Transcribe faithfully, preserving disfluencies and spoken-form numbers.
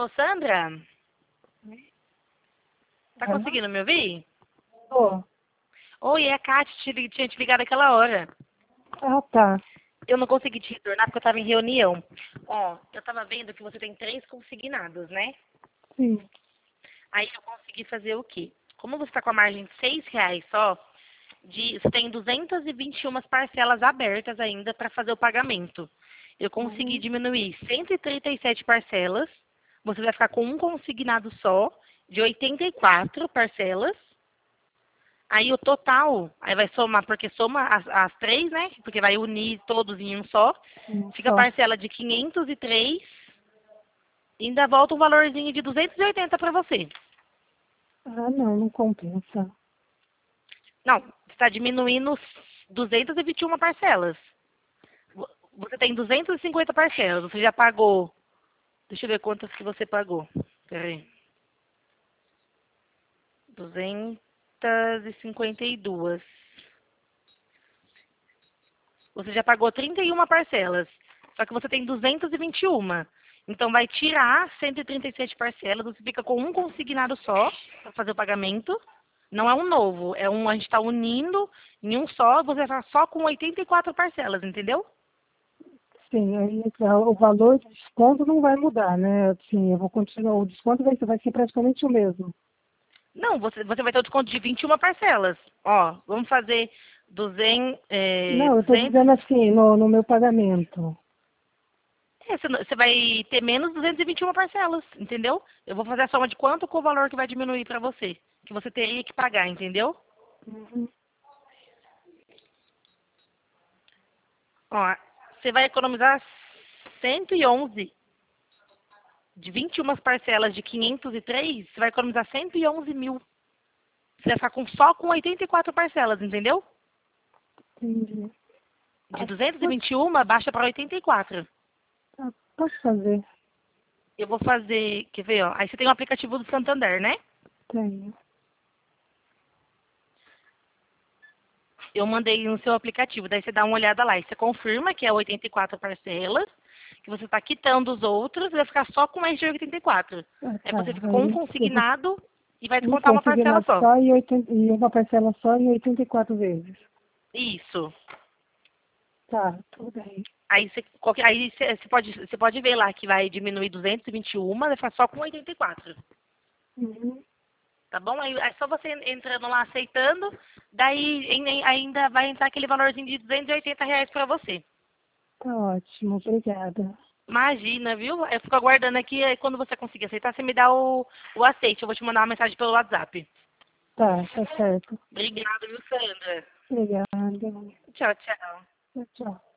Alô, Sandra? Tá Alô? conseguindo me ouvir? Tô. Oi, é a Kátia, te li- tinha te ligado aquela hora. Ah, tá. Eu não consegui te retornar porque eu tava em reunião. Ó, eu tava vendo que você tem três consignados, né? Sim. Aí eu consegui fazer o quê? Como você tá com a margem de seis reais só, de, você tem duzentas e vinte e uma parcelas abertas ainda para fazer o pagamento. Eu consegui Uhum. diminuir cento e trinta e sete parcelas. Você vai ficar com um consignado só, de oitenta e quatro parcelas. Aí o total, aí vai somar, porque soma as, as três, né? Porque vai unir todos em um só. Sim, Fica a só. parcela de quinhentos e três. E ainda volta um valorzinho de duzentos e oitenta para você. Ah, não, não compensa. Não, você está diminuindo duzentas e vinte e uma parcelas. Vo- Você tem duzentas e cinquenta parcelas. Você já pagou. Deixa eu ver quantas que você pagou. Peraí. duzentas e cinquenta e duas. Você já pagou trinta e uma parcelas. Só que você tem duzentas e vinte e uma. Então vai tirar cento e trinta e sete parcelas. Você fica com um consignado só para fazer o pagamento. Não é um novo, é um, a gente está unindo em um só, você está só com oitenta e quatro parcelas, entendeu? Sim, aí ah, o valor do desconto não vai mudar, né? Sim, eu vou continuar. O desconto vai, ser- vai ser praticamente o mesmo. Não, você, você vai ter o desconto de vinte e uma parcelas. Ó, vamos fazer duzentos, é, Não, eu estou duzentos. dizendo assim, no, no meu pagamento. É, você, não- você vai ter menos duzentas e vinte e uma parcelas, entendeu? Eu vou fazer a soma de quanto com o valor que vai diminuir para você, que você teria que pagar, entendeu? Uhum. Ó, você vai economizar cento e onze de vinte e uma parcelas de quinhentos e três, você vai economizar cento e onze mil. Você vai ficar com, só com oitenta e quatro parcelas, entendeu? Entendi. De Ah, duzentas e pode, vinte e uma baixa para oitenta e quatro. ah, pode fazer. Eu vou fazer, quer ver, ó? Aí você tem o aplicativo do Santander, né? Tenho. Eu mandei no seu aplicativo, daí você dá uma olhada lá e você confirma que é oitenta e quatro parcelas, que você está quitando os outros e vai ficar só com mais de oitenta e quatro. Ah, Aí tá. você fica com um Aí eu vou consignado e vai um descontar uma parcela consignado só. só e, oitenta, e uma parcela só em oitenta e quatro vezes. Isso. Tá, tudo bem. Aí você, qualquer- aí você, você pode, você pode ver lá que vai diminuir duzentas e vinte e uma, vai ficar só com oitenta e quatro. Uhum. Tá bom? Aí é só você entrando lá aceitando, daí em- ainda vai entrar aquele valorzinho de duzentos e oitenta reais pra você. Tá ótimo, obrigada. Imagina, viu? Eu fico aguardando aqui, aí quando você conseguir aceitar, você me dá o, o aceite. Eu vou te mandar uma mensagem pelo WhatsApp. Tá, tá certo. Obrigada, viu, Sandra? Obrigada. Tchau, tchau. Tchau, tchau.